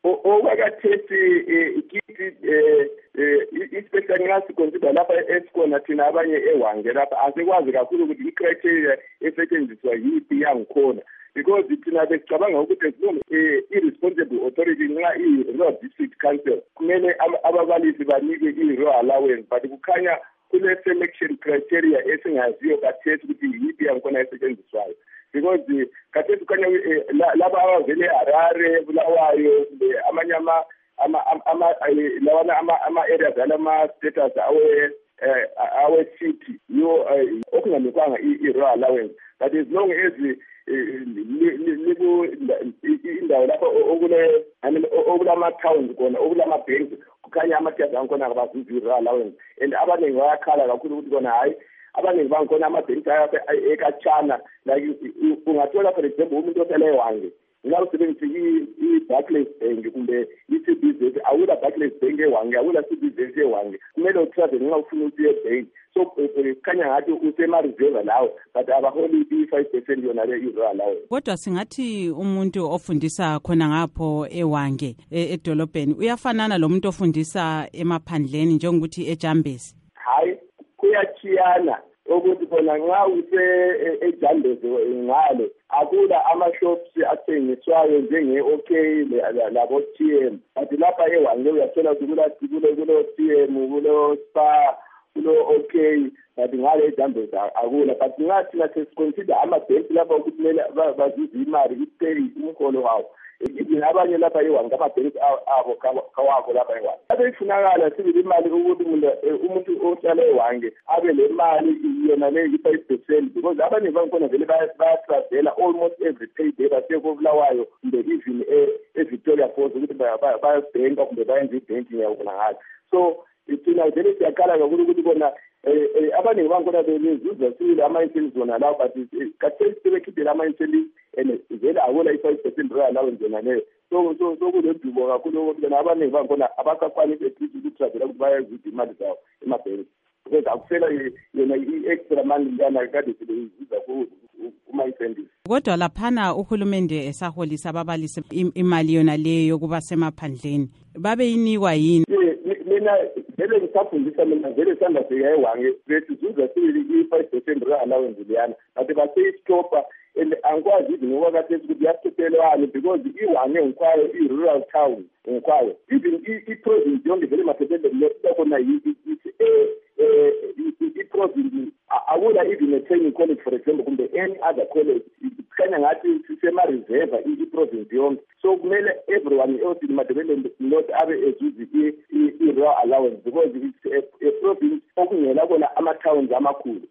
Okakathethi ikithi especially nxa siconsider lapha esikhona thina abanye eWange lapha asikwazi kakhulu ukuthi i-criteria esetshenziswa yipi yangikhona because thina besicabanga ukuthi i-responsible authority nxa i-Rural District Council kumele ababalisi banike i-raw allowance but kukhanya kule selection criteria esingaziyo kathethi ukuthi yipi yangikhona esetshenziswayo because kathethi kukhanya laba abavele Harare Bulawayo amanye ama-areas alama-status awe city yo okunganikwanga i-raw allowance but as long as indawo lapho okulama-towns khona okulama-banks kukhanya ama-towns angikhona kabazuzi i-raw allowance and abaningi bayakhala kakhulu ukuthi kona hayi abaningi bangikhona ama-banks ekatshana like ungathola for example umuntu ohlala eWange nxa usebenzise i-Barclays Bank kumbe i-CBZ awula Barclays Bank eWange awula CBZ eWange kumele utravel nxa ufuna ukuya ebank so kukhanya ngathi usema-reserve lawo but abaholi i-5% yona le i-raw allowance. Kodwa singathi umuntu ofundisa khona ngapho eWange edolobheni uyafanana lo muntu ofundisa emaphandleni njengokuthi eJambezi? Hayi kuyachiyana ukuthi khona nxa ejambezi ngale akula ama-shops athengiswayo njenge-OK labo-TM but lapha eWange uyathola ukuthi kulo-TM kulo-Spa kulo-OK but ngale ejambezi akula but nxa thina sesiconsider ama-banks lapha ukuthi kumele bazuze imali i-pay umholo wawo even abanye lapha eWange ama-banks abo kawabo lapha eWange abeyifunakala sibili imali ukuthi umuntu ohlala eWange abe le mali yona le i-5% because abanye bangikhona vele bayatravela almost every payday basekobulawayo kumbe even eVictoria Falls ukuthi bayabhenka kumbe bayenze i-banking yabo khona ngalo so thina vele siyaqala kakhulu ukuthi kona abaningi bangikhona bezuza sibili ama-incentives wona lawo but kathesi sebekhiphela ama-incentives and vele akula i-5% raw allowance yona leyo so kunedubo kakhulu ukuthi bona abaningi bangikhona abasakwanisi ekithi ukutravela ukuthi bayazuza imali zawo emabhenki because akusela yona i-extra money lana kade sibeyizuza kuma-incentives. Kodwa laphana uhulumende esaholisa ababalisi imali yona leyo yokuba semaphandleni babe yinikwa yini? Mina vele ngisafundisa mina vele sanda fika eWange besizuza sibili i-5% raw allowance liyana but baseyistopha and angikwazi even ngokwakathesi ukuthi yasitophelwani because iWange ngikwayo i-rural town ngikwayo even i-province yonke vele maphephendle khona i-province akula even a training college for example kumbe any other college kukhanya ngathi sisema-reserve i-province yonke so kumele everyone else in Matabeleland not abe ezuze i-raw allowance because it's a province okungela kona ama-towns amakhulu